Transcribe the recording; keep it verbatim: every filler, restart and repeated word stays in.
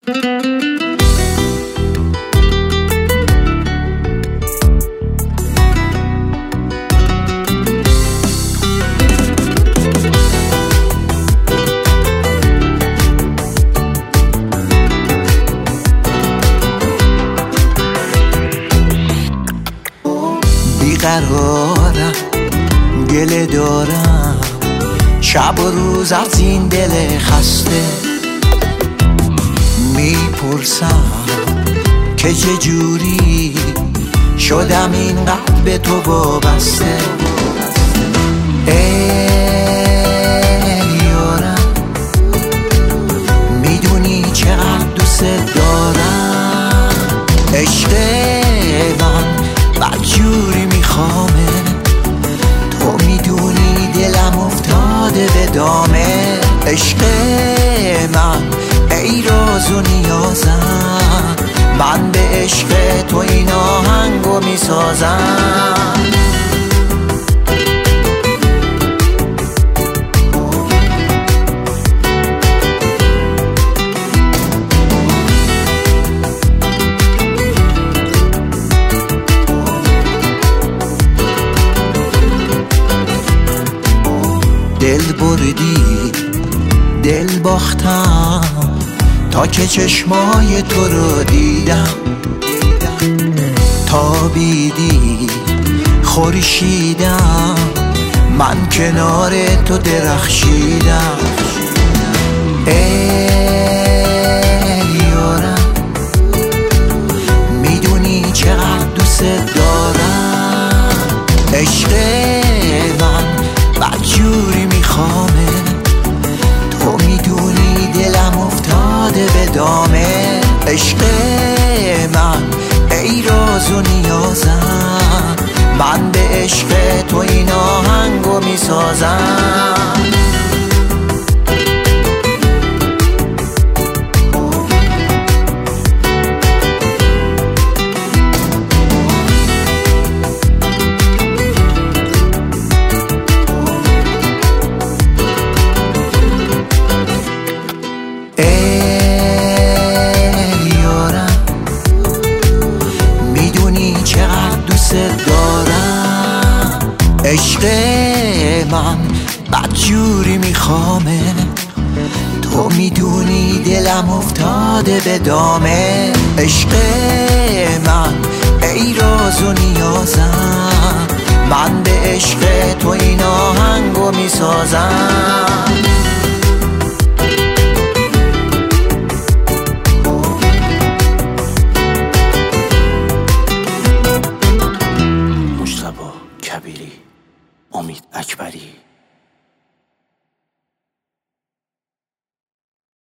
بیقرارم، گله دارم، شب و روز از این دل خسته میپرسم که چجوری شدم اینقدر به تو وابسته. ای یارم، میدونی چقدر دوست دارم، عشق من بدجوری میخوامه، تو میدونی دلم افتاده به دامه. عشق من ای راز و نیازم، من به عشق تو این آهنگو میسازم. دل بردی، دل باختم، تا که چشمای تو رو دیدم. تابیدی خورشیدم، من کنار تو درخشیدم. ای یارم، میدونی چقدر دوست دارم، عشق من بدجوری میخوامه، تو میدونی دلم افتاده به دامه. عشق من ای راز و نیازم، من به عشق تو این آهنگو میسازم. دارم، عشق من بدجوری میخوامه، تو میدونی دلم افتاده به دامه. عشق من ای راز و نیازم، من به عشق تو این آهنگو میسازم. کبیری، امید اکبری.